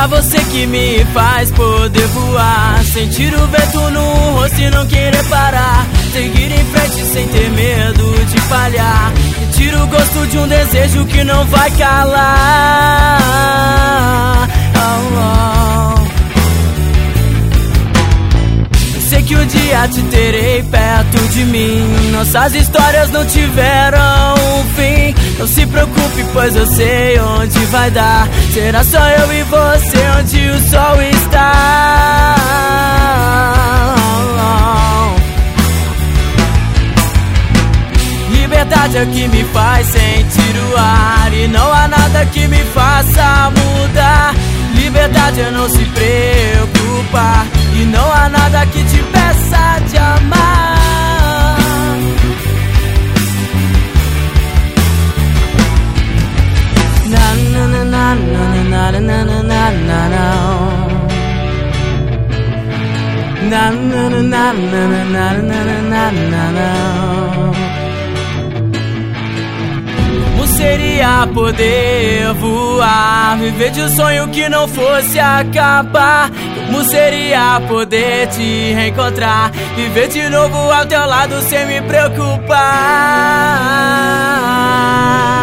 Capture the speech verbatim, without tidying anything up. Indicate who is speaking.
Speaker 1: Pra você que me faz poder voar, sentir o vento no rosto e não querer parar, seguir em frente sem ter medo de falhar, me tira o gosto de um desejo que não vai calar. Oh, oh. Eu sei que um dia te terei perto de mim, nossas histórias não tiveram um fim. Não se preocupe, pois eu sei onde vai dar, será só eu e você onde o sol está. Liberdade é o que me faz sentir o ar, e não há nada que me faça mudar. Liberdade é não se preocupar, e não há nada que te peça de amar. Na na na na na na na na na na na na na na na na. Como seria poder voar, viver de um sonho que não fosse acabar? Como seria poder te reencontrar, viver de novo ao teu lado sem me preocupar?